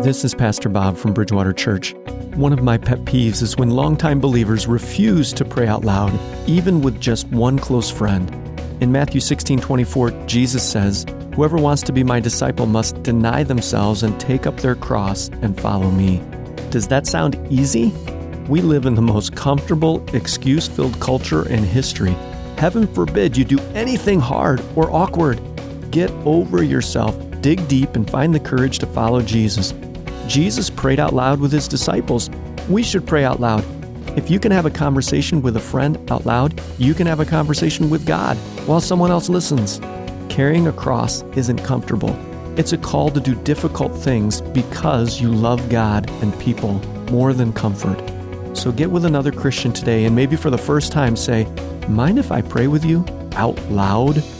This is Pastor Bob from Bridgewater Church. One of my pet peeves is when longtime believers refuse to pray out loud, even with just one close friend. In Matthew 16:24, Jesus says, "Whoever wants to be my disciple must deny themselves and take up their cross and follow me." Does that sound easy? We live in the most comfortable, excuse-filled culture in history. Heaven forbid you do anything hard or awkward. Get over yourself, dig deep, and find the courage to follow Jesus. Jesus prayed out loud with his disciples. We should pray out loud. If you can have a conversation with a friend out loud, you can have a conversation with God while someone else listens. Carrying a cross isn't comfortable. It's a call to do difficult things because you love God and people more than comfort. So get with another Christian today and maybe for the first time say, "Mind if I pray with you out loud?"